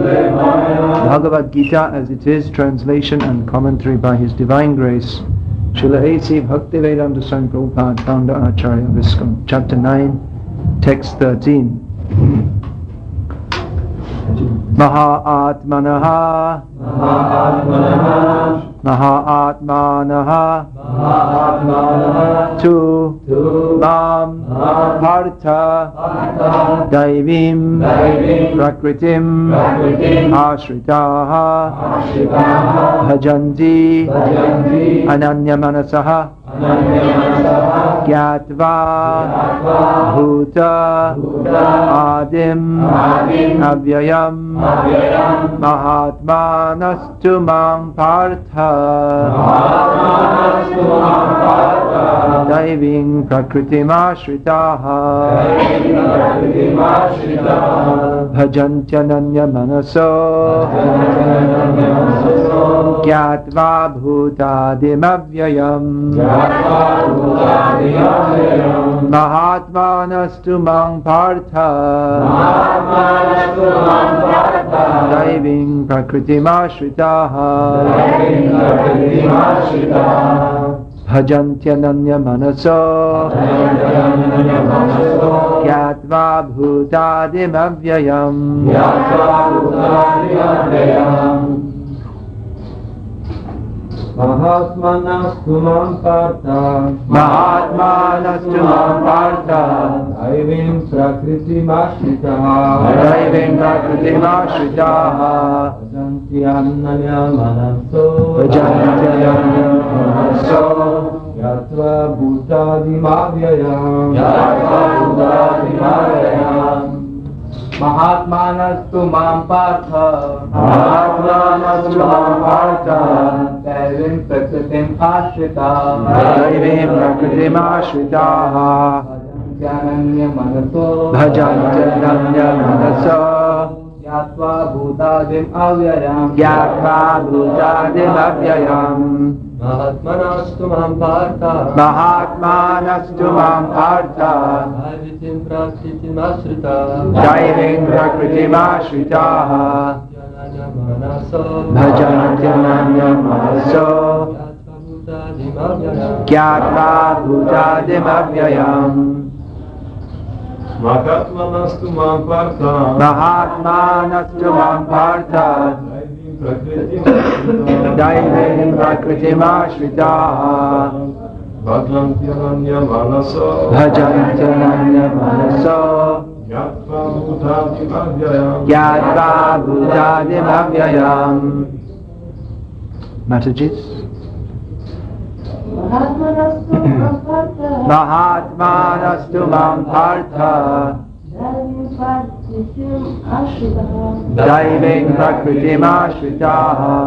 Bhagavad Gita as it is, translation and commentary by His Divine Grace, Srila A.C. Bhaktivedanta Swami Prabhupada, founder Acharya of ISKCON, Chapter 9, Text 13. Mahatmanaha tu mam partha daivim prakritim ashritaha bhajanti ananyamanasaha gyatva bhuta adim avyayam mahatmanastu mam partha daiving prakritim ashritaha bhajantyananya manaso gyatva bhutadim avyayam mahatmanastu mam partha daiving prakritim ashritaha bhajantyananya manaso gyatva bhutadim avyayam Mahatmanastu mam partha daivim prakritim ashritaha bhajantyananya manaso gyatva bhutadim avyayam Mahatmanastu mam partha daivim prakritim ashritaha bhajantyananya manaso gyatva bhutadim avyayam Mahatmanastu mam partha daivim prakritim ashritaha bhajantyananya manaso gyatva bhutadim avyayam Mahatmanastu mam partha daivim prakritim ashritaha bhajantyananya manaso gyatva bhutadim avyayam. Matajis? Mahatmanastu mam partha daivim prakritim ashritaha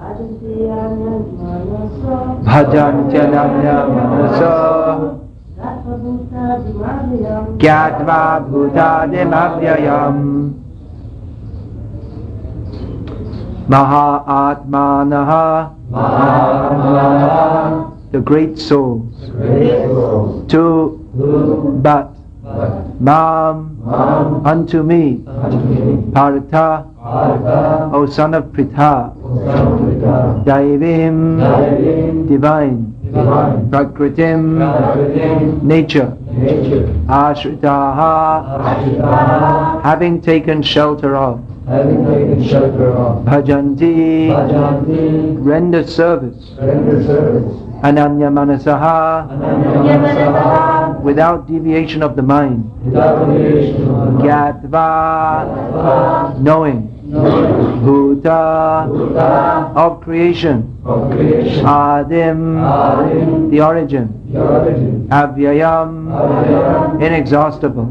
bhajantyananya manaso gyatva bhutadim avyayam. Mahatmanaha, the great souls, to but mam unto me, partha, O son of Pritha, daivim, divine, prakritim, nature, ashritaha, having taken shelter of, bhajanti, render service, ananya manasaha, without deviation of the mind, gyatva, knowing, bhuta, of creation, adim, the origin, avyayam, inexhaustible.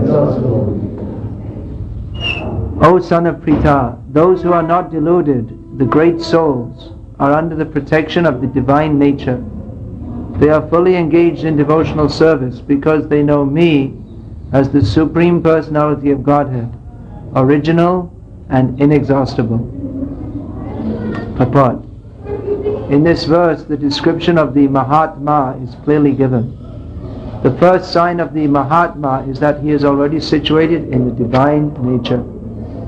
O son of Pritha, those who are not deluded, the great souls, are under the protection of the divine nature. They are fully engaged in devotional service because they know me as the Supreme Personality of Godhead, original and inexhaustible. Purport. In this verse, the description of the Mahatma is clearly given. The first sign of the Mahatma is that he is already situated in the divine nature.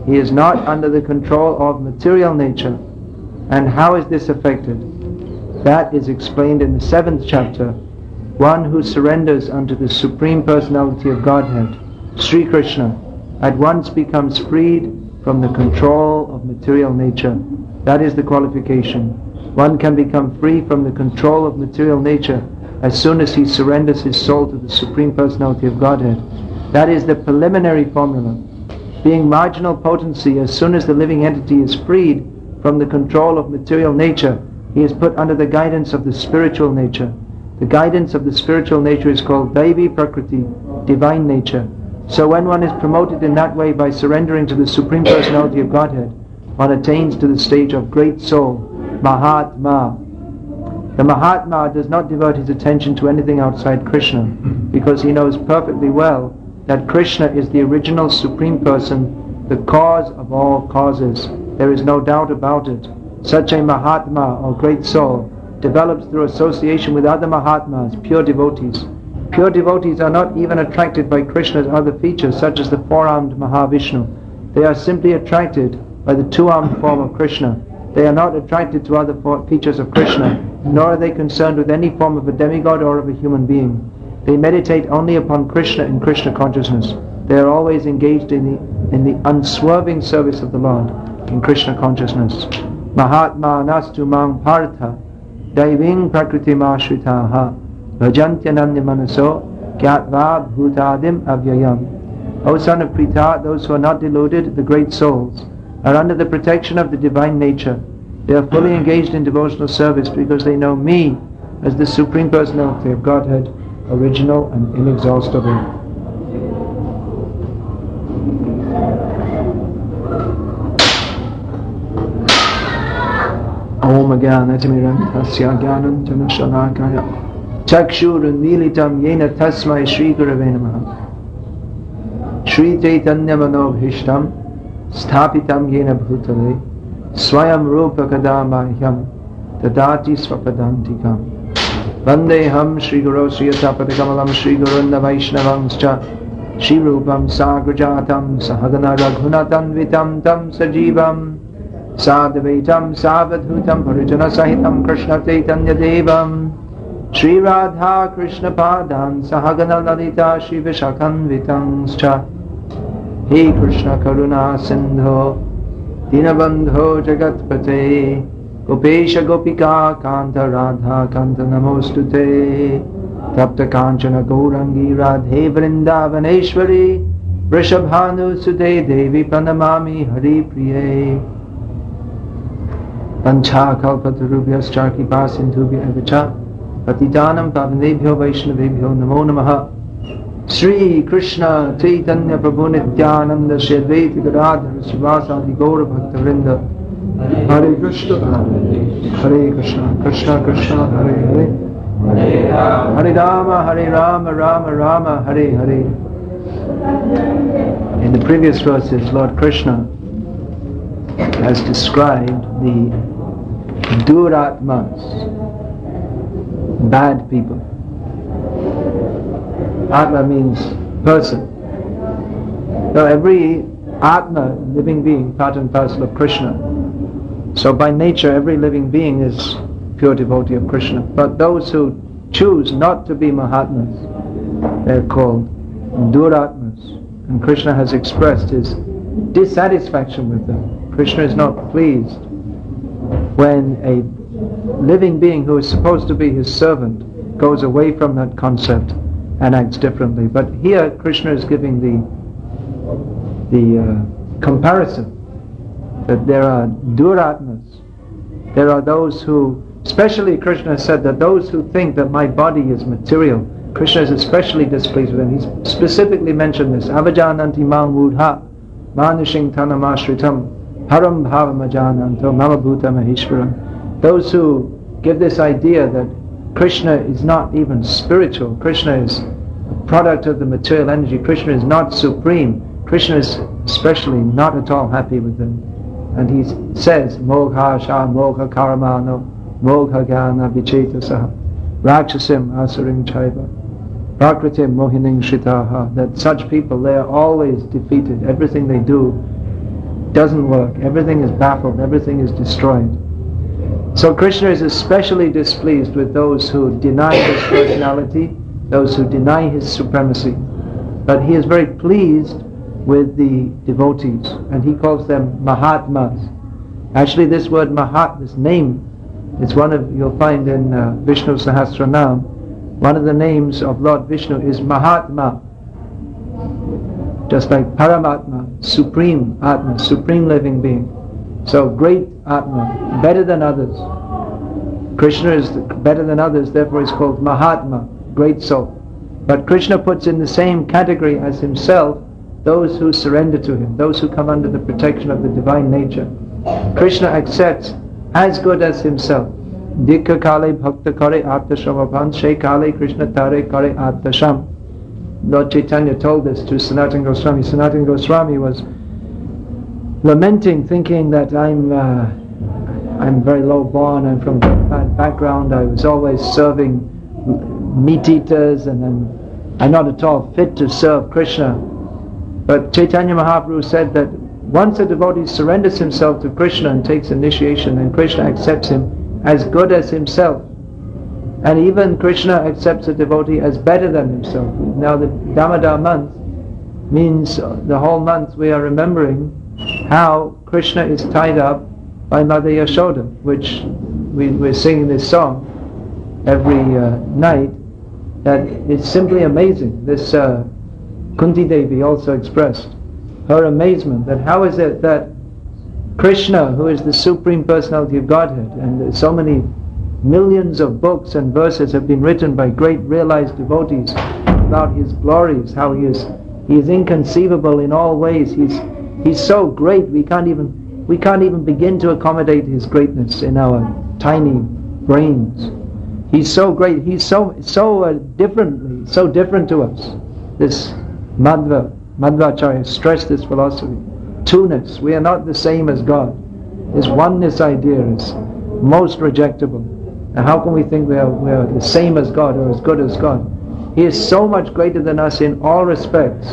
He is not under the control of material nature. And how is this affected? That is explained in the 7th chapter. One who surrenders unto the Supreme Personality of Godhead, Sri Krishna, at once becomes freed from the control of material nature. That is the qualification. One can become free from the control of material nature as soon as he surrenders his soul to the Supreme Personality of Godhead. That is the preliminary formula. Being marginal potency, as soon as the living entity is freed from the control of material nature, he is put under the guidance of the spiritual nature. The guidance of the spiritual nature is called Daivi Prakriti, divine nature. So when one is promoted in that way by surrendering to the Supreme Personality of Godhead, one attains to the stage of great soul, Mahatma. The Mahatma does not divert his attention to anything outside Krishna, because he knows perfectly well that Krishna is the original Supreme Person, the cause of all causes. There is no doubt about it. Such a Mahatma, or great soul, develops through association with other Mahatmas, pure devotees. Pure devotees are not even attracted by Krishna's other features, such as the four-armed Mahavishnu. They are simply attracted by the two-armed form of Krishna. They are not attracted to other features of Krishna, nor are they concerned with any form of a demigod or of a human being. They meditate only upon Krishna in Krishna consciousness. They are always engaged in the unswerving service of the Lord, in Krishna consciousness. Mahatma nastu mang partha daiving prakritim ashritaha bhajantyananya manaso gyatva bhutadim avyayam. O son of Pritha, those who are not deluded, the great souls, are under the protection of the divine nature. They are fully engaged in devotional service because they know me as the Supreme Personality of Godhead, original and inexhaustible. Om Gyanatimirantasya Gyanantana Shalakaya Chakshurunmilitam Yena Tasmai Shri Gurave Namaha Shri Chaitanya Manobhishtam Sthapitam Yena Bhutale Swayam Rupa Kadamahyam Tadati Swapadantikam Vandeham Shri Guru Sriyatapadakamalam Shri Gurunda Vaishnavanscha Shri Rupam Sagrajatam Sahagana Raghunatan Vitam Tam Sajivam Sadhvaitam Savadhutam Parijana Sahitam Krishna Chaitanya Devam Shri Radha Krishna Padan Sahagana Lalita Shri Vishakhanvitanscha He Krishna Karuna Sindho Dinabandho Jagatpate Gopesha Gopika Kanta Radha Kanta Namostute Tapta Kanchana Gaurangi Radhe Vrindavaneshwari Vrishabhanu Sude Devi Pranamami Hari Priye Pancha Kalpatarubhyas Charki Pasindhubhya Evacha Patitanam Pavanebhyo Vaishnavebhyo Namo Namaha Sri Krishna Chaitanya Prabhu Nityananda Shri Advaita Gadadhara Srivasadi Gaura Bhakta Vrinda Hare Krishna Hare Krishna Krishna Krishna Hare Hare Hare Rama Rama Rama Hare Hare. In the previous verses, Lord Krishna has described the Duratmas, bad people. Atma means person. So every Atma, living being, part and parcel of Krishna. So by nature every living being is pure devotee of Krishna. But those who choose not to be Mahatmas, they're called Duratmas. And Krishna has expressed his dissatisfaction with them. Krishna is not pleased when a living being who is supposed to be his servant goes away from that concept and acts differently. But here Krishna is giving the comparison that there are Duratmas. There are those who, especially Krishna said that those who think that my body is material, Krishna is especially displeased with them. He specifically mentioned this. Avajananti mang mudha manushing tanamashritam haram bhavamajananto mama bhuta maheshwaram. Those who give this idea that Krishna is not even spiritual, Krishna is a product of the material energy, Krishna is not supreme, Krishna is especially not at all happy with them. And he says, Mogha sha mogha karamano mogha gana vichetasaha rakshasim asarim chaiva prakritim mohining shritaha. That such people, they are always defeated. Everything they do doesn't work. Everything is baffled, everything is destroyed. So Krishna is especially displeased with those who deny his personality, those who deny his supremacy. But he is very pleased with the devotees, and he calls them Mahatmas. Actually, this word Mahat, this name, it's one of, you'll find in Vishnu Sahasranam, one of the names of Lord Vishnu is Mahatma. Just like Paramatma, Supreme Atma, Supreme Living Being. So great Atma, better than others. Krishna is better than others, therefore he's called Mahatma, great soul. But Krishna puts in the same category as himself those who surrender to him, those who come under the protection of the divine nature. Krishna accepts as good as himself. Dikha kale bhakta kare atashamapan, she kale Krishna tare kare atasham. Lord Chaitanya told this to Sanatana Goswami. Sanatana Goswami was lamenting, thinking that I'm very low born, I'm from a bad background, I was always serving meat eaters, and I'm not at all fit to serve Krishna. But Chaitanya Mahaprabhu said that once a devotee surrenders himself to Krishna and takes initiation, then Krishna accepts him as good as himself. And even Krishna accepts a devotee as better than himself. Now the Damodar month means the whole month we are remembering how Krishna is tied up by Mother Yashoda, which we're singing this song every night. That it's simply amazing. This Kunti Devi also expressed her amazement that how is it that Krishna, who is the Supreme Personality of Godhead, and so many millions of books and verses have been written by great realized devotees about his glories, how he is inconceivable in all ways. He's so great we can't even begin to accommodate his greatness in our tiny brains. He's so great. He's so different to us. This Madhvacharya stressed this philosophy. Two-ness. We are not the same as God. This oneness idea is most rejectable. Now how can we think we are the same as God or as good as God? He is so much greater than us in all respects.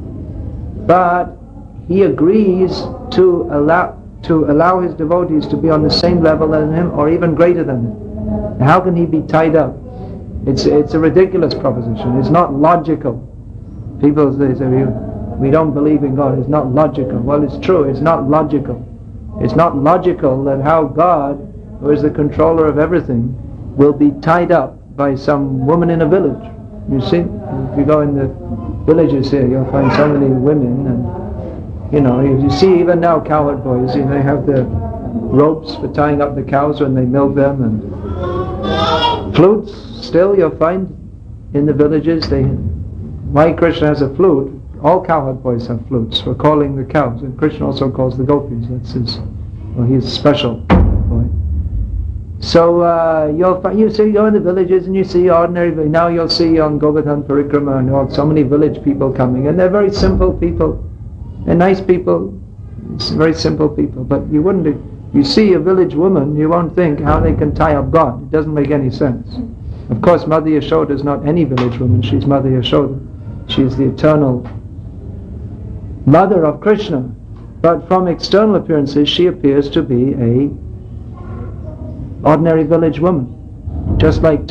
But he agrees to allow his devotees to be on the same level as him or even greater than him. Now how can he be tied up? It's a ridiculous proposition. It's not logical. People say we don't believe in God. It's not logical. Well, it's true. It's not logical. It's not logical that how God, who is the controller of everything, will be tied up by some woman in a village. You see, if you go in the villages here, you'll find so many women, and you see even now cowherd boys, they have the ropes for tying up the cows when they milk them, and flutes still you'll find in the villages. Why Krishna has a flute? All cowherd boys have flutes for calling the cows, and Krishna also calls the gopis. That's he's special boy. So you see, you're in the villages and you see ordinary. Now you'll see on Govardhan Parikrama and so many village people coming, and they're very simple people. They're nice people. It's very simple people. But you see a village woman, you won't think how they can tie up God. It doesn't make any sense. Of course, Mother Yashoda is not any village woman. She's Mother Yashoda. She is the eternal mother of Krishna. But from external appearances, she appears to be a ordinary village woman. Just like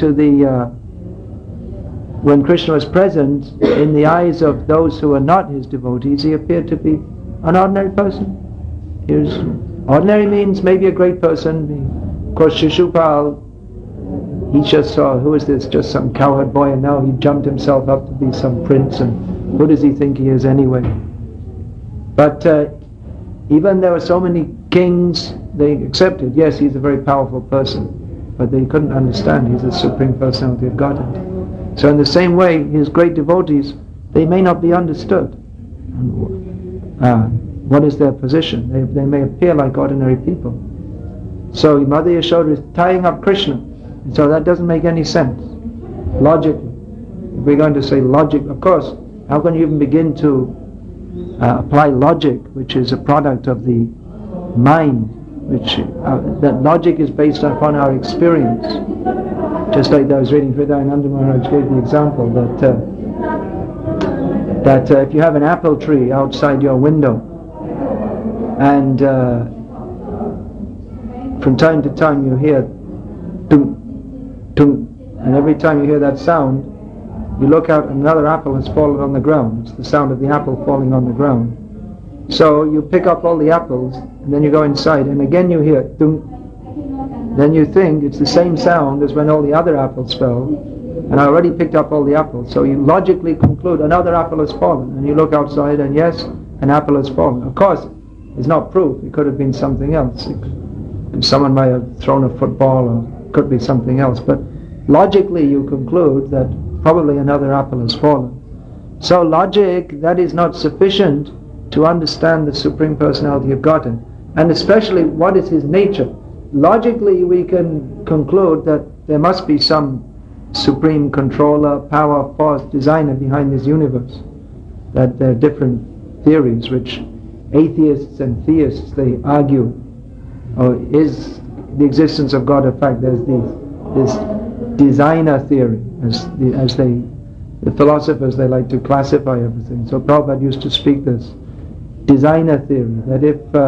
when Krishna was present, in the eyes of those who are not his devotees, he appeared to be an ordinary person. Ordinary means maybe a great person. Of course, Shishupal, he just saw, who is this? Just some cowherd boy, and now he jumped himself up to be some prince, and who does he think he is anyway? But even there were so many kings, they accepted, yes, he's a very powerful person, but they couldn't understand he's the Supreme Personality of Godhead. So in the same way, his great devotees, they may not be understood. What is their position? They may appear like ordinary people. So Mother Yashoda is tying up Krishna. And so that doesn't make any sense, logically. If we're going to say logic, of course, how can you even begin to apply logic, which is a product of the mind, which that logic is based upon our experience. Just like I was reading, Hridayananda Maharaj gave the example that if you have an apple tree outside your window, and from time to time you hear tung, tung, and every time you hear that sound, you look out and another apple has fallen on the ground. It's the sound of the apple falling on the ground. So you pick up all the apples, and then you go inside, and again you hear tung. Then you think it's the same sound as when all the other apples fell, and I already picked up all the apples. So you logically conclude another apple has fallen, and you look outside, and yes, an apple has fallen. Of course, it's not proof. It could have been something else. Someone might have thrown a football, or it could be something else. But logically, you conclude that probably another apple has fallen. So logic, that is not sufficient to understand the Supreme Personality of Godhead, and especially what is His nature. Logically, we can conclude that there must be some supreme controller, power, force, designer behind this universe. That there are different theories which atheists and theists, they argue, or is the existence of God a fact? There's this designer theory, as the philosophers, they like to classify everything. So Prabhupada used to speak this designer theory, that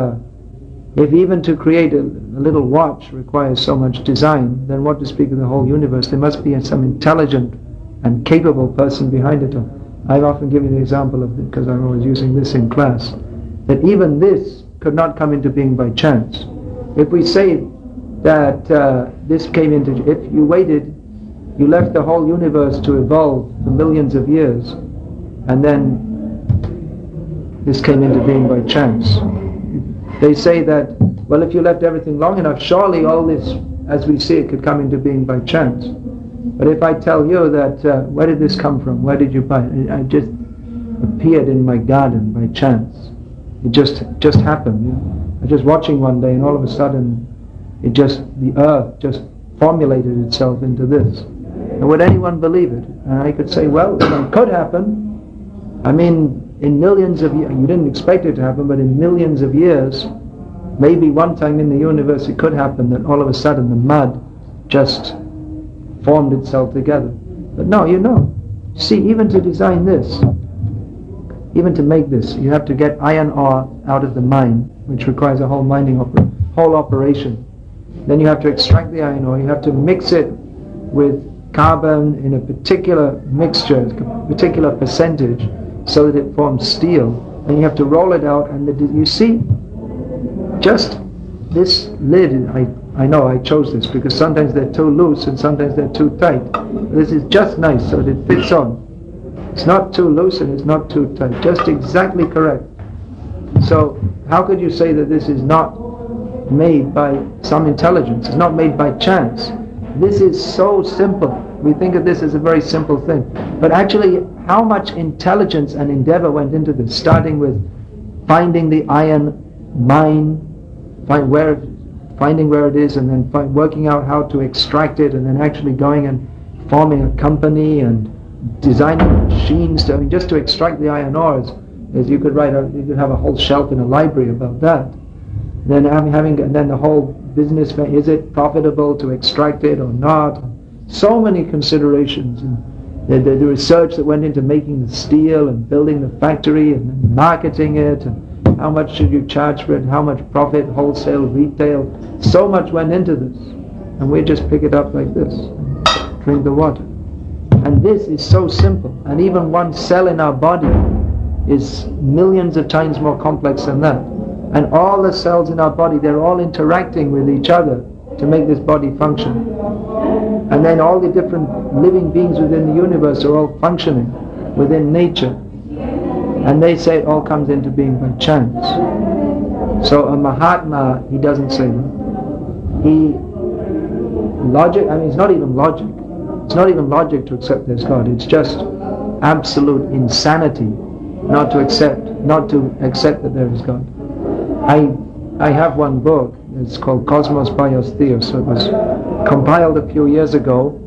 if even to create a little watch requires so much design, then what to speak of the whole universe? There must be some intelligent and capable person behind it all. I've often given the example of it, because I'm always using this in class, that even this could not come into being by chance. If we say that this came into, if you waited, you left the whole universe to evolve for millions of years, and then this came into being by chance. They say that, well, if you left everything long enough, surely all this, as we see it, could come into being by chance. But if I tell you that, where did this come from? Where did you buy it? It just appeared in my garden by chance. It just happened. I was just watching one day, and all of a sudden, the earth just formulated itself into this. And would anyone believe it? And I could say, well, it could happen. I mean, in millions of years, you didn't expect it to happen, but in millions of years, maybe one time in the universe it could happen that all of a sudden the mud just formed itself together. But no, see, even to design this, even to make this, you have to get iron ore out of the mine, which requires a whole mining whole operation. Then you have to extract the iron ore, you have to mix it with carbon in a particular mixture, a particular percentage, so that it forms steel, and you have to roll it out, and you see, just this lid, I know I chose this because sometimes they're too loose and sometimes they're too tight. This is just nice, so that it fits on. It's not too loose and it's not too tight, just exactly correct. So how could you say that this is not made by some intelligence? It's not made by chance. This is so simple. We think of this as a very simple thing, but actually how much intelligence and endeavor went into this, starting with finding the iron mine, finding where it is, and then working out how to extract it, and then actually going and forming a company and designing machines just to extract the iron ores. As you could have a whole shelf in a library about that. Then and then the whole business, is it profitable to extract it or not? So many considerations, and the research that went into making the steel and building the factory and then marketing it, and how much should you charge for it, how much profit, wholesale, retail. So much went into this, and we just pick it up like this and drink the water. And this is so simple, and even one cell in our body is millions of times more complex than that. And all the cells in our body, they're all interacting with each other to make this body function. And then all the different living beings within the universe are all functioning within nature. And they say it all comes into being by chance. So a Mahatma, he doesn't say that. It's not even logic. It's not even logic to accept there's God. It's just absolute insanity not to accept that there is God. I have one book. It's called Cosmos Bios Theos. So it was compiled a few years ago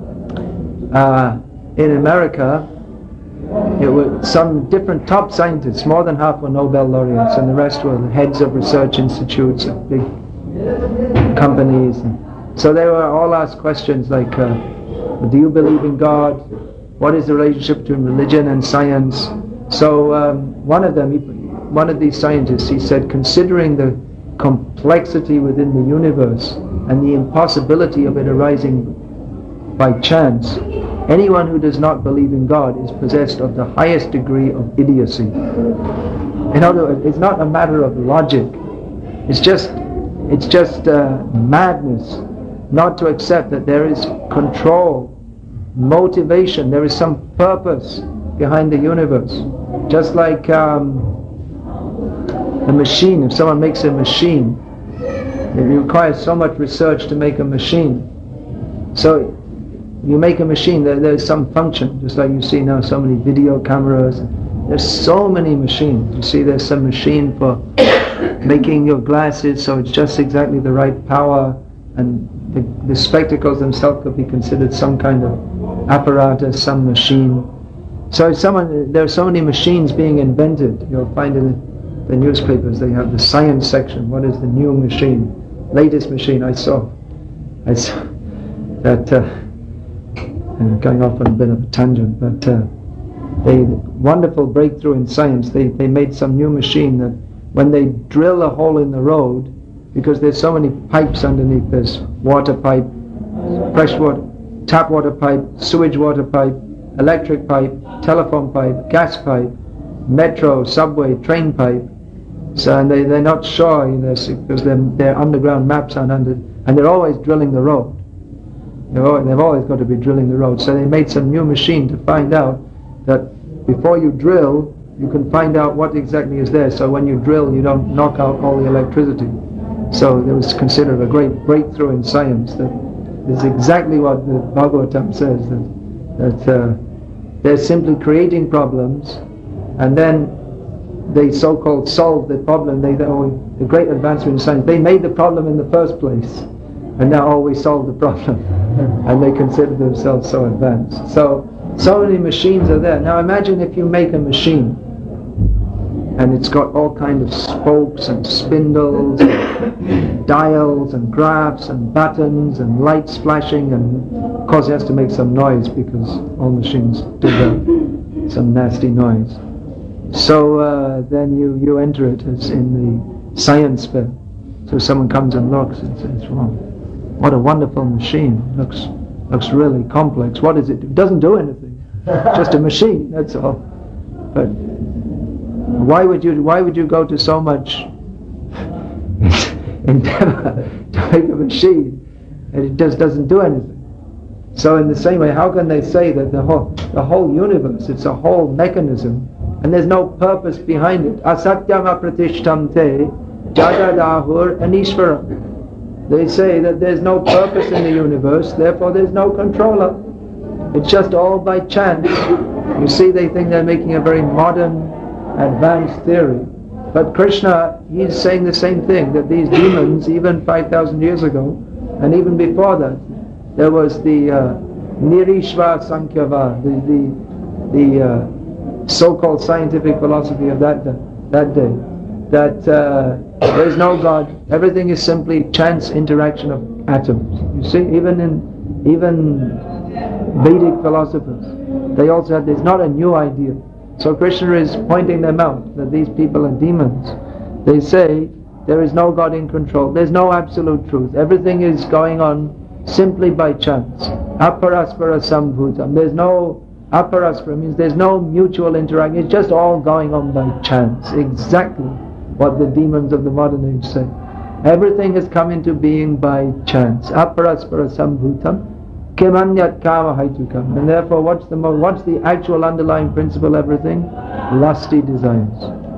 in America. It was some different top scientists. More than half were Nobel laureates, and the rest were the heads of research institutes and big companies. So they were all asked questions like, do you believe in God? What is the relationship between religion and science? So one of them, one of these scientists, he said, considering the complexity within the universe and the impossibility of it arising by chance, anyone who does not believe in God is possessed of the highest degree of idiocy. In other words, it's not a matter of logic. It's just madness not to accept that there is control, motivation, there is some purpose behind the universe. Just like a machine, if someone makes a machine, it requires so much research to make a machine. So you make a machine, there's some function, just like you see now so many video cameras. There's so many machines. You see there's some machine for making your glasses so it's just exactly the right power, and the spectacles themselves could be considered some kind of apparatus, some machine. So there are so many machines being invented. You'll find in the newspapers they have the science section. What is the new machine, latest machine? I saw that. Going off on a bit of a tangent, but a wonderful breakthrough in science. They made some new machine that when they drill a hole in the road, because there's so many pipes underneath, there's water pipe, fresh water, tap water pipe, sewage water pipe, electric pipe, telephone pipe, gas pipe, metro, subway, train pipe. So and they're not sure, because their underground maps aren't under, and they're always drilling the road. They've always got to be drilling the road. So they made some new machine to find out that before you drill, you can find out what exactly is there. So when you drill, you don't knock out all the electricity. So it was considered a great breakthrough in science. That is exactly what the Bhagavatam says, that they're simply creating problems, and then they so-called solve the problem. The great advancement in science, they made the problem in the first place, and now we solve the problem, and they consider themselves so advanced. So many machines are there. Now imagine if you make a machine, and it's got all kinds of spokes and spindles, and dials and graphs and buttons and lights flashing, and of course it has to make some noise because all machines do that, some nasty noise. So then you enter it as in the science fair. So someone comes and looks and says, "Wow, what a wonderful machine! Looks really complex. What is it? It doesn't do anything. Just a machine. That's all." But why would you go to so much endeavor to make a machine and it just doesn't do anything? So in the same way, how can they say that the whole universe, it's a whole mechanism, and there's no purpose behind it? Asatyam apratishtamte jadadahur anishvara. They say that there's no purpose in the universe, therefore there's no controller. It's just all by chance. You see, they think they're making a very modern, advanced theory. But Krishna, he's saying the same thing, that these demons, even 5,000 years ago, and even before that, there was the Nirishva Sankhya, the so-called scientific philosophy of that day, that there is no God, everything is simply chance interaction of atoms. You see, even Vedic philosophers, they also had, there's not a new idea. So Krishna is pointing them out, that these people are demons. They say there is no God in control, there's no absolute truth, everything is going on simply by chance. Aparaspara sambhutam. There's no, aparaspara means there's no mutual interaction, it's just all going on by chance. Exactly what the demons of the modern age say. Everything has come into being by chance. Aparaspara sambhutam kemanyat kama haitukam. And therefore what's the actual underlying principle of everything? Lusty desires.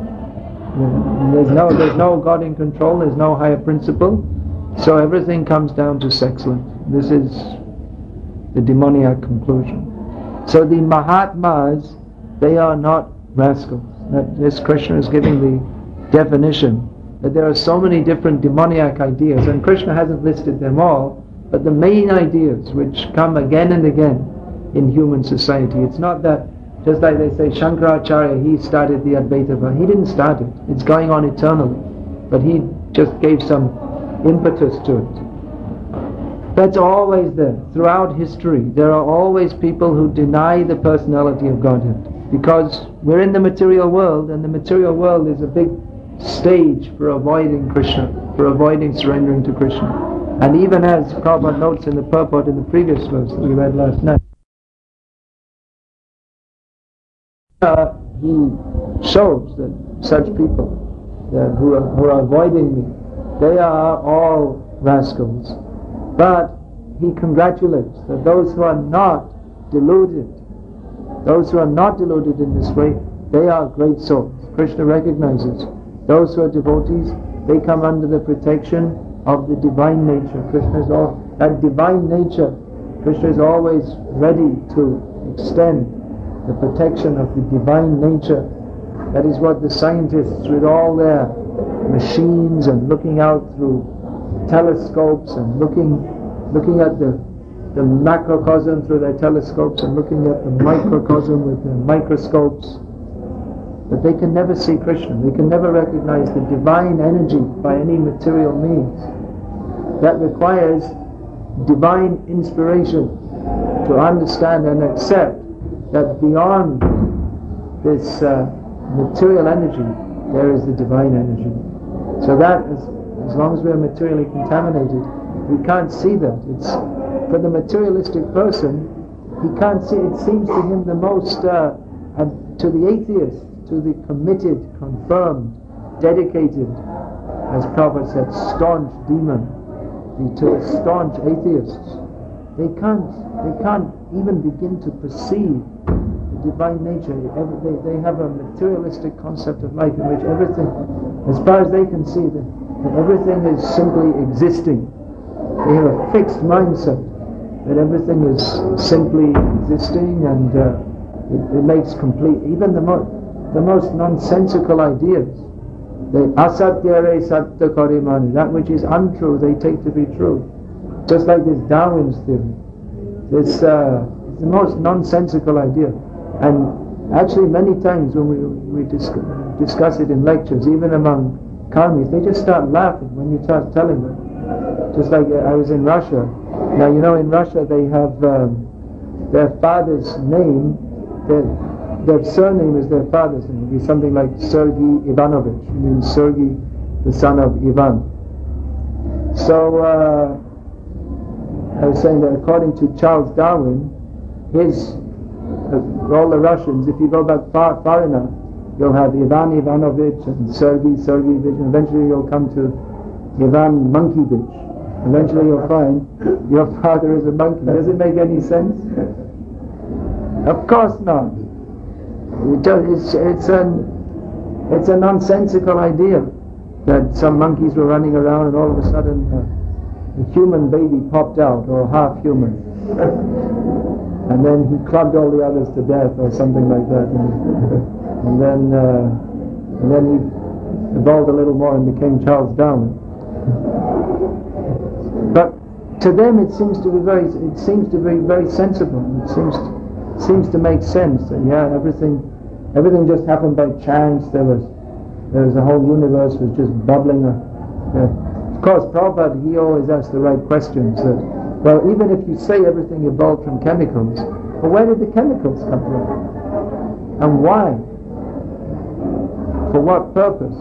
There's no God in control, there's no higher principle, so everything comes down to sex lust. This is the demoniac conclusion. So the Mahatmas, they are not rascals. This Krishna is giving the definition, that there are so many different demoniac ideas, and Krishna hasn't listed them all, but the main ideas which come again and again in human society. It's not that, just like they say, Shankaracharya, he started the Advaita. He didn't start it. It's going on eternally. But he just gave some impetus to it. That's always there. Throughout history, there are always people who deny the personality of Godhead. because we're in the material world, and the material world is a big stage for avoiding Krishna, for avoiding surrendering to Krishna. And even as Prabhupada notes in the purport in the previous verse that we read last night, he shows that such people who are avoiding me, they are all rascals. But he congratulates that those who are not deluded, those who are not deluded in this way, they are great souls. Krishna recognizes those who are devotees, they come under the protection of the divine nature. That divine nature, Krishna is always ready to extend the protection of the divine nature. That is what the scientists, with all their machines and looking out through telescopes and looking at the macrocosm through their telescopes and looking at the microcosm with their microscopes, but they can never see Krishna. They can never recognize the divine energy by any material means. That requires divine inspiration to understand and accept that beyond this material energy there is the divine energy. So that as long as we are materially contaminated, we can't see that. It's for the materialistic person, he can't see. It seems to him the most, and to the atheist, to the committed, confirmed, dedicated, as Prabhupada said, staunch demon, to the staunch atheists, they can't even begin to perceive the divine nature. They have a materialistic concept of life in which everything, as far as they can see, that everything is simply existing. They have a fixed mindset that everything is simply existing, and it makes complete, even the most nonsensical ideas. The asatyare satya karimani, that which is untrue they take to be true. Just like this Darwin's theory. It's the most nonsensical idea. And actually many times when we discuss it in lectures, even among karmis, they just start laughing when you start telling them. Just like I was in Russia. Now you know in Russia they have their father's name, their surname is their father's name. It would be something like Sergei Ivanovich. It means Sergei, the son of Ivan. So I was saying that according to Charles Darwin, all the Russians, if you go back far enough, you'll have Ivan Ivanovich and Sergei Sergeyevich, and eventually you'll come to Ivan Monkeevich. Eventually you'll find your father is a monkey. Does it make any sense? Of course not. It's a nonsensical idea that some monkeys were running around and all of a sudden a human baby popped out, or half human, and then he clubbed all the others to death or something like that, and then he evolved a little more and became Charles Darwin. But to them it seems to be very sensible. It seems to make sense that everything just happened by chance. There was the whole universe was just bubbling. Of course, Prabhupada, he always asks the right questions. That, well, even if you say everything evolved from chemicals, well, where did the chemicals come from? And why? For what purpose?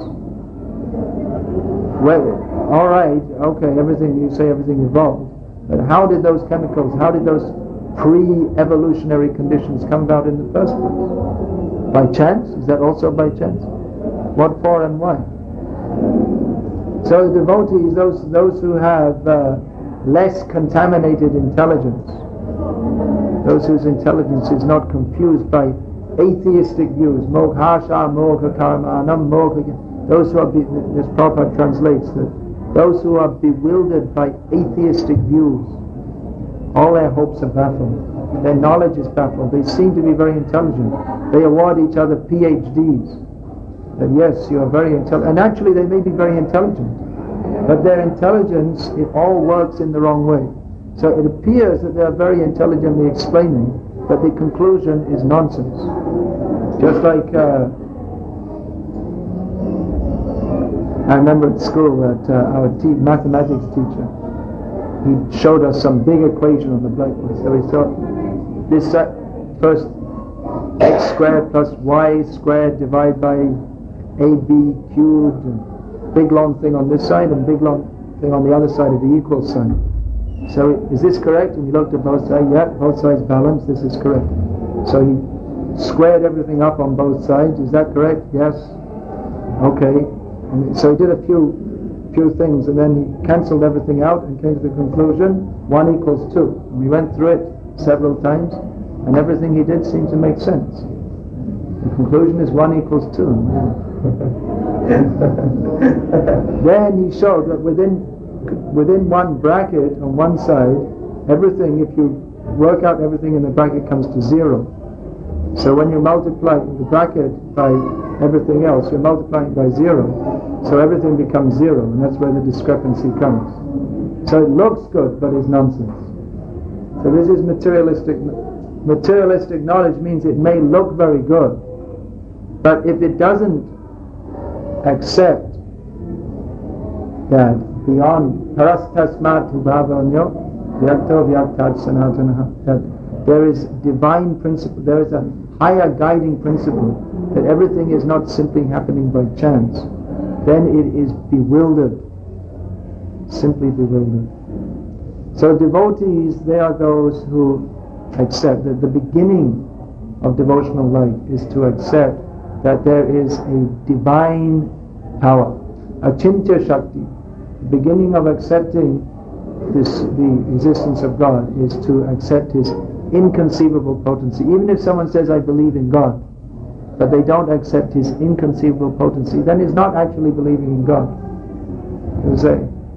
Well, all right, okay, everything evolved. But how did those pre-evolutionary conditions come about in the first place? By chance? Is that also by chance? What for and why? So the devotees, those who have less contaminated intelligence, those whose intelligence is not confused by atheistic views, moghasha, mogha karmanam, mogha, those who are, this Prabhupada translates, that those who are bewildered by atheistic views, all their hopes are baffled, their knowledge is baffled. They seem to be very intelligent. They award each other PhDs. That yes, you are very intelligent, and actually they may be very intelligent, but their intelligence, it all works in the wrong way. So it appears that they are very intelligently explaining, but the conclusion is nonsense. Just like I remember at school that our mathematics teacher, he showed us some big equation on the blackboard. So we thought this first x squared plus y squared divided by ab cubed, big long thing on this side and big long thing on the other side of the equal sign. So is this correct? And he looked at both sides. Yeah, both sides balanced. This is correct. So he squared everything up on both sides. Is that correct? Yes. Okay. And so he did a few things, and then he cancelled everything out and came to the conclusion 1 equals 2. And we went through it several times, and everything he did seemed to make sense. The conclusion is 1 equals 2. Then he showed that within one bracket on one side, everything, if you work out everything in the bracket, comes to 0. So when you multiply the bracket by everything else, you're multiplying by 0. So everything becomes 0, and that's where the discrepancy comes. So it looks good, but it's nonsense. So this is materialistic. Materialistic knowledge means it may look very good, but if it doesn't accept that beyond parastasmat bhavanyo vyakto vyaktat sanatanaha, that there is divine principle, there is a higher guiding principle, that everything is not simply happening by chance, then it is bewildered, simply bewildered. So devotees, they are those who accept that the beginning of devotional life is to accept that there is a divine power, achintya shakti. The beginning of accepting the existence of God is to accept His inconceivable potency. Even if someone says, I believe in God, but they don't accept His inconceivable potency, then he's not actually believing in God. You say,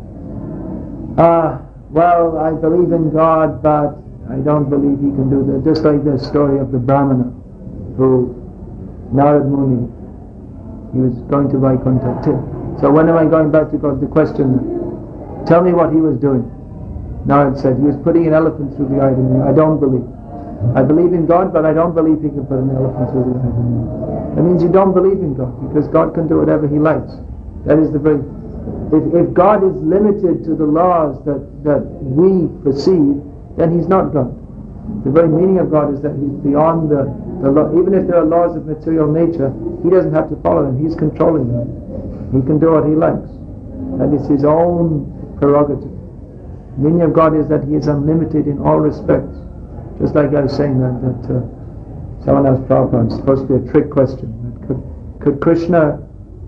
well, I believe in God, but I don't believe He can do that. Just like the story of the Brahmana who, Narad Muni, he was going to Vaikuntha. So when am I going back to God? The question, tell me what he was doing. Narad said, he was putting an elephant through the eye of the needle. I don't believe. I believe in God, but I don't believe He can put an elephant through the eye of the needle. That means you don't believe in God, because God can do whatever He likes. That is the very... If God is limited to the laws that we perceive, then He's not God. The very meaning of God is that He's beyond the law. Even if there are laws of material nature, He doesn't have to follow them. He's controlling them. He can do what He likes. That is His own prerogative. The meaning of God is that He is unlimited in all respects. Just like I was saying that someone asked Prabhupada, it's supposed to be a trick question. Could Krishna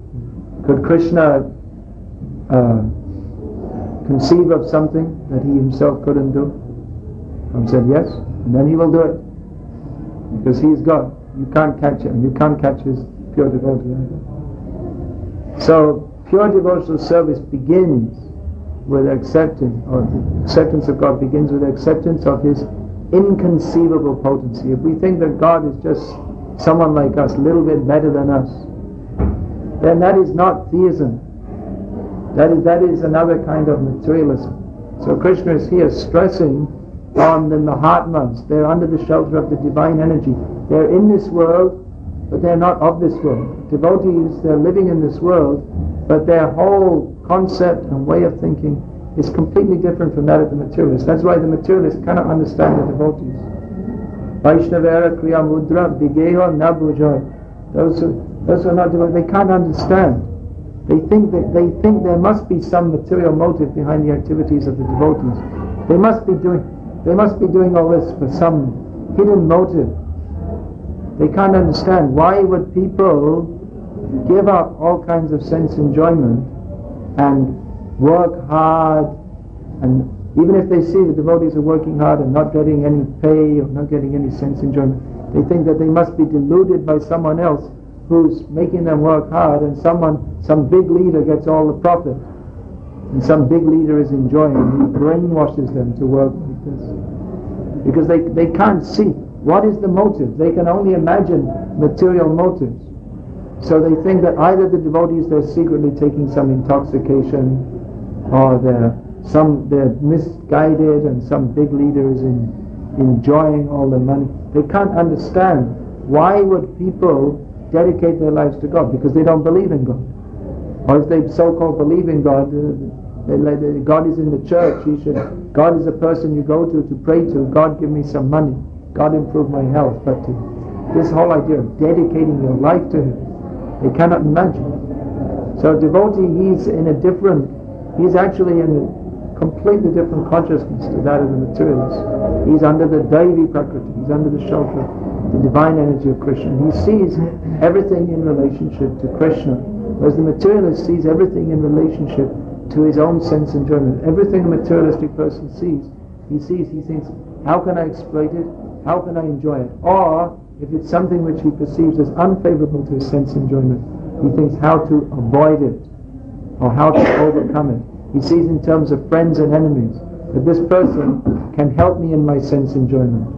conceive of something that He Himself couldn't do? I said yes, and then He will do it, because He is God. You can't catch Him. You can't catch His pure devotee either. So pure devotional service begins with accepting, or the acceptance of God begins with acceptance of His inconceivable potency. If we think that God is just someone like us, a little bit better than us, then that is not theism. That is another kind of materialism. So Krishna is here stressing on the Mahatmas. They're under the shelter of the divine energy. They're in this world, but they're not of this world. Devotees, they're living in this world, but their whole concept and way of thinking is completely different from that of the materialists. That's why the materialists cannot understand the devotees. Vaishnavera kriya mudra vigeho na bhujai. Those who are not devotees, they can't understand. They think there must be some material motive behind the activities of the devotees. They must be doing all this for some hidden motive. They can't understand. Why would people give up all kinds of sense enjoyment and work hard, and even if they see the devotees are working hard and not getting any pay or not getting any sense enjoyment, they think that they must be deluded by someone else who's making them work hard, and some big leader gets all the profit, and some big leader is enjoying, and he brainwashes them to work like this. Because they can't see what is the motive. They can only imagine material motives. So they think that either the devotees, they're secretly taking some intoxication, or they're misguided, and some big leader is enjoying all the money. They can't understand why would people dedicate their lives to God, because they don't believe in God. Or if they so-called believe in God, God is in the church, God is a person you go to pray to, God give me some money, God improve my health, but this whole idea of dedicating your life to Him, they cannot imagine. So a devotee, he's actually in a completely different consciousness to that of the materialist. He's under the Daivi Prakriti, he's under the shelter of the divine energy of Krishna. He sees everything in relationship to Krishna, whereas the materialist sees everything in relationship to his own sense enjoyment. Everything a materialistic person sees, he thinks, how can I exploit it? How can I enjoy it? Or, if it's something which he perceives as unfavorable to his sense enjoyment, he thinks how to avoid it, or how to overcome it. He sees in terms of friends and enemies, that this person can help me in my sense enjoyment,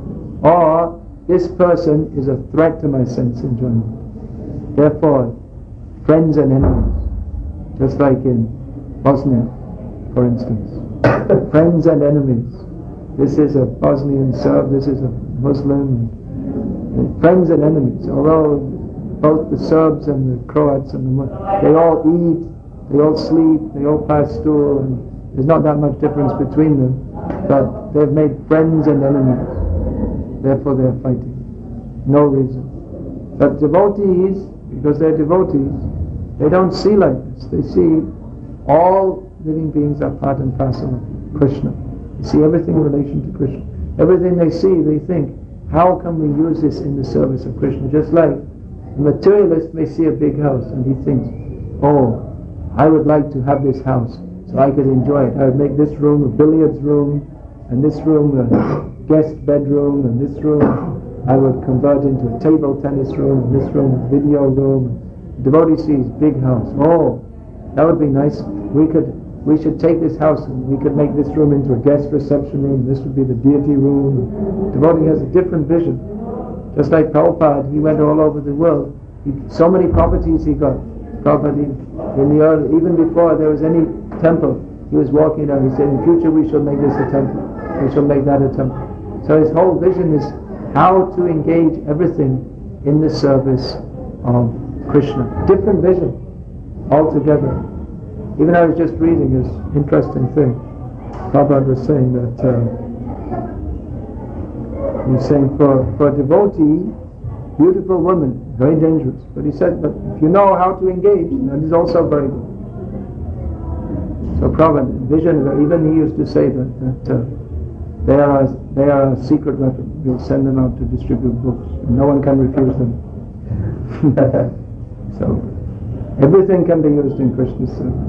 or this person is a threat to my sense enjoyment. Therefore, friends and enemies, just like in Bosnia, for instance. Friends and enemies. This is a Bosnian Serb, this is a Muslim. Friends and enemies. Although both the Serbs and the Croats and the Muslims, they all eat, they all sleep, they all pass stool, and there's not that much difference between them. But they've made friends and enemies. Therefore they're fighting. No reason. But devotees, because they're devotees, they don't see like this. They see all living beings are part and parcel of Krishna. They see everything in relation to Krishna. Everything they see, they think, how can we use this in the service of Krishna? Just like a materialist may see a big house and he thinks, oh, I would like to have this house so I could enjoy it. I would make this room a billiards room, and this room a guest bedroom, and this room I would convert into a table tennis room, and this room a video room. The devotee sees big house. Oh, that would be nice. We should take this house and we could make this room into a guest reception room. This would be the deity room. The devotee has a different vision. Just like Prabhupada, he went all over the world. So many properties he got. Prabhupada, even before there was any temple, he was walking down. He said, in future we shall make this a temple. We shall make that a temple. So his whole vision is how to engage everything in the service of Krishna. Different vision altogether. Even I was just reading this interesting thing. Prabhupada was saying that he was saying for a devotee, beautiful woman, very dangerous. But he said, but if you know how to engage, that is also very good. So Prabhupada, vision, even he used to say that they are a secret weapon. We'll send them out to distribute books. And no one can refuse them. So everything can be used in Krishna's service.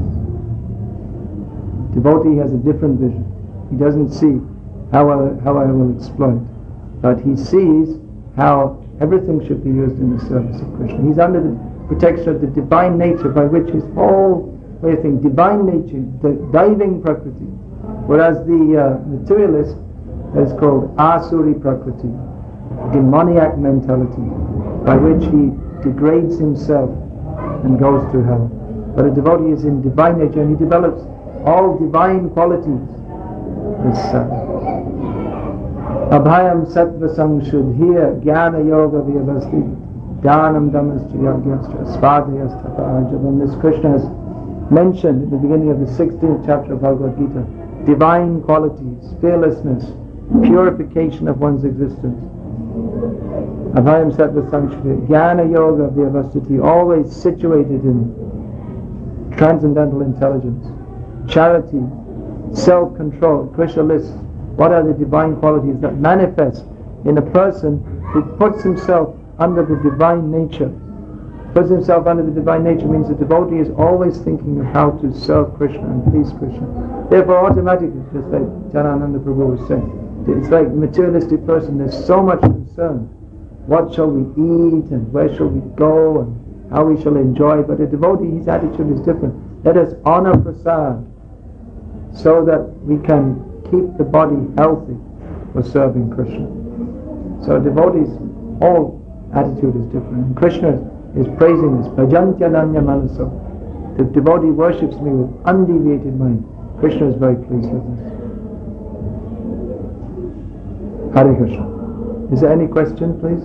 Devotee has a different vision. He doesn't see how I will exploit, but he sees how everything should be used in the service of Krishna. He's under the protection of the divine nature by which his whole way of thinking, divine nature, the diving prakriti, whereas the materialist is called asuri prakriti, demoniac mentality, by which he degrades himself and goes to hell. But a devotee is in divine nature and he develops all divine qualities. This Abhayam Sattva Samshudhiya Jnana Yoga Vyavasti Dhanam Dhamascha Yagyascha Svadhyastapa Arjavam. This Krishna has mentioned in the beginning of the 16th chapter of Bhagavad Gita. Divine qualities, fearlessness, purification of one's existence. Abhayam Sattva Samshudhiya Jnana Yoga Vyavastiti, always situated in transcendental intelligence. Charity, self-control. Krishna lists what are the divine qualities that manifest in a person who puts himself under the divine nature. Puts himself under the divine nature means the devotee is always thinking of how to serve Krishna and please Krishna. Therefore automatically, just like Janananda Prabhu was saying, it's like a materialistic person, there's so much concern. What shall we eat and where shall we go and how we shall enjoy. But a devotee, his attitude is different. Let us honor prasad so that we can keep the body healthy for serving Krishna. So a devotee's whole attitude is different. And Krishna is praising this. Bhajantyananya manaso. The devotee worships me with undeviated mind. Krishna is very pleased with this. Hare Krishna. Is there any question, please?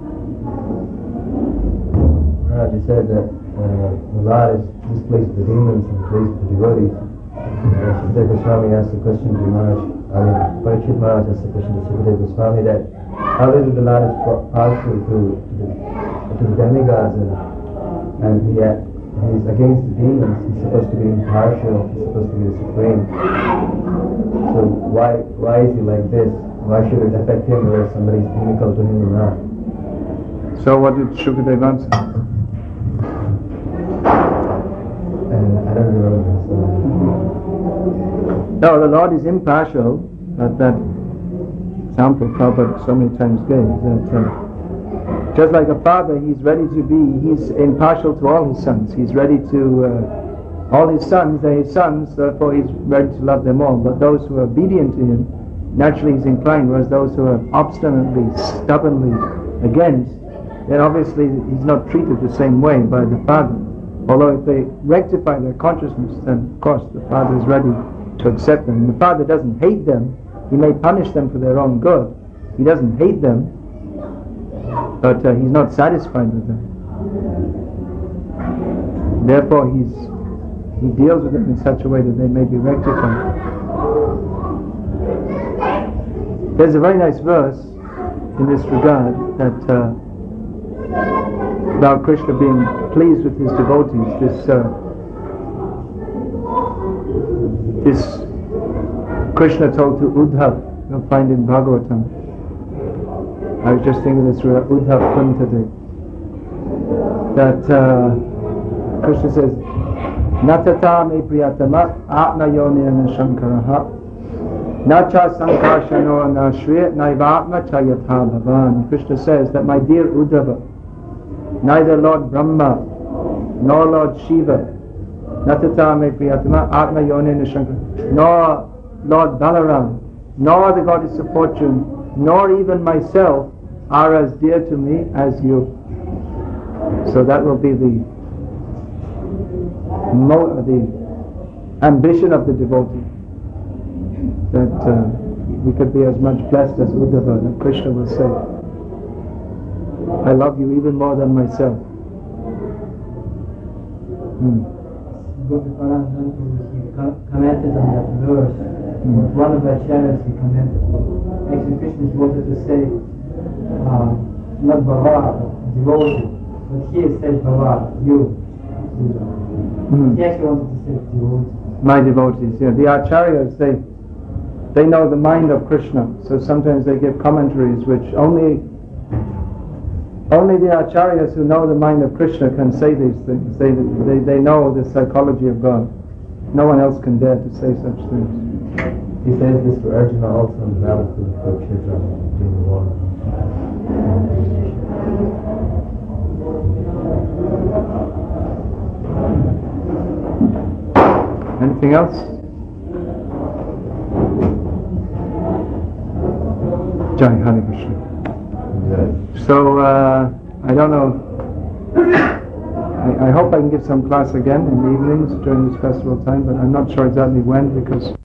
You said that the Lord is displeased with the demons and pleased with the devotees. Sukadeva Goswami asked the question to Maharaj, Parikshit Maharaj asked the question to Sukadeva Goswami that how is it the Lord is partial to the demigods and he's against the demons? He's supposed to be impartial. He's supposed to be the supreme. So why is he like this? Why should it affect him whether somebody's inimical to him or not? So what did Shukadeva answer? I don't remember. No, the Lord is impartial, but that example Prabhupada so many times gave, that just like a father, he's impartial to all his sons. He's ready to, all his sons, they're his sons, therefore he's ready to love them all. But those who are obedient to him, naturally he's inclined, whereas those who are obstinately, stubbornly against, then obviously he's not treated the same way by the father. Although if they rectify their consciousness, then of course the father is ready to accept them. And the father doesn't hate them. He may punish them for their own good. He doesn't hate them, but he's not satisfied with them. Therefore he deals with them in such a way that they may be rectified. There's a very nice verse in this regard that about Krishna being pleased with his devotees. This Krishna told to Uddhav, you'll find in Bhagavatam. I was just thinking this with Uddhav Kuntate, that Krishna says, Natata me priyatama atma yonena shankaraha nacha sankarshano nashriya naivatma chayatha bhavan. Krishna says that my dear Uddhava, neither Lord Brahma nor Lord Shiva, natata me priyatama atma yonena shankaraha, nor Lord Balaram, nor the goddess of fortune, nor even myself are as dear to me as you. So that will be the ambition of the devotee, that we could be as much blessed as Uddhava, that Krishna will say, I love you even more than myself. Commented on that verse. One of the acharyas he commented. Actually, Krishna wanted to say not Bhava, devotee, but he said Bhava, you. He actually wanted to say devotee. My devotees, yeah. The acharyas, they know the mind of Krishna, so sometimes they give commentaries which only the acharyas who know the mind of Krishna can say these things. They know the psychology of God. No one else can dare to say such things. He says this to Arjuna also in the battlefield for Kshetra during the war. Anything else? Jai Hare Krishna. Yes. So, I don't know, I hope I can give some class again in the evenings during this festival time, but I'm not sure exactly when, because